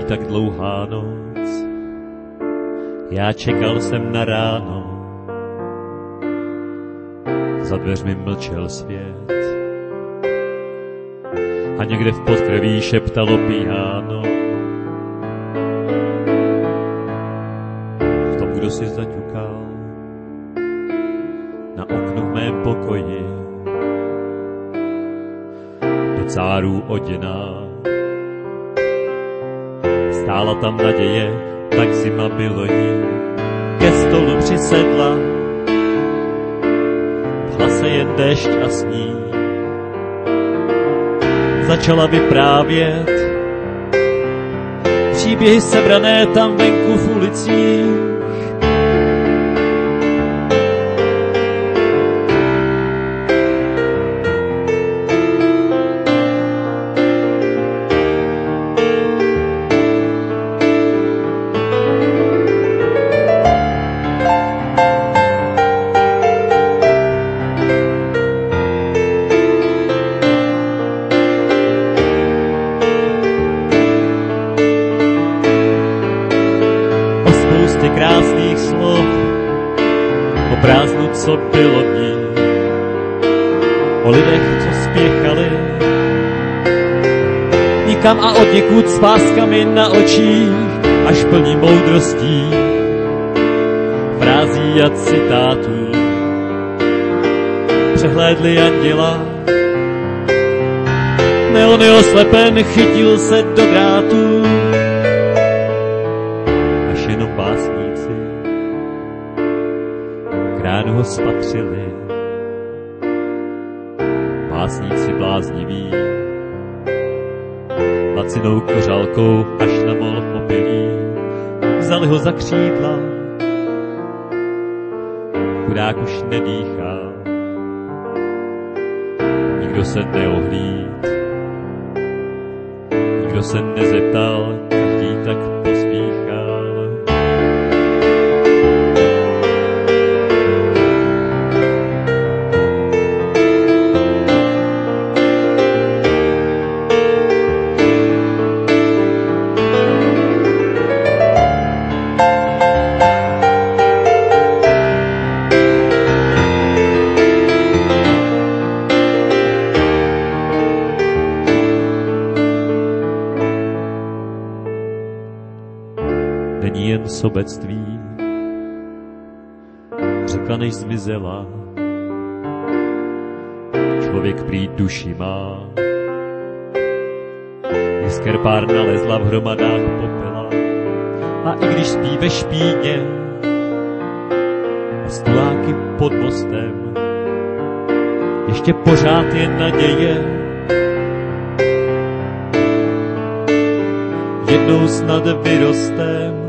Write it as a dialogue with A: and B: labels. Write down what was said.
A: tak dlouhá noc, já čekal jsem na ráno, za dveřmi mlčel svět a někde v podkrví šeptalo piano. V tom, kdo si zaťukal na oknu v mém pokoji, do cárů oděná. Stála tam naděje, tak zima bylo jí, ke stolu přisedla, v hlase jen déšť a sníh. Začala vyprávět příběhy sebrané tam venku v ulicích. Krásných slov o prázdnu, co bylo v ní, o lidech, co spěchali nikam a odněkud s páskami na očích, až plní moudrostí, frází a citátů. Přehlédli anděla, neony oslepen, chytil se do drátu, až jenom básníci ráno ho spatřili. Básníci blázniví, lacinou kořálkou až na mol opilí, vzali ho za křídla, chudák už nedýchá, nikdo se neohlíd, nikdo se nezeptal, každý tak pospíchal. Není jen sobectví, řekla, než zmizela. Člověk prý duši má, jisker pár nalezla v hromadách popela. A i když spí ve špíně a stuláky pod mostem, ještě pořád je naděje. Jednou snad vyrostem.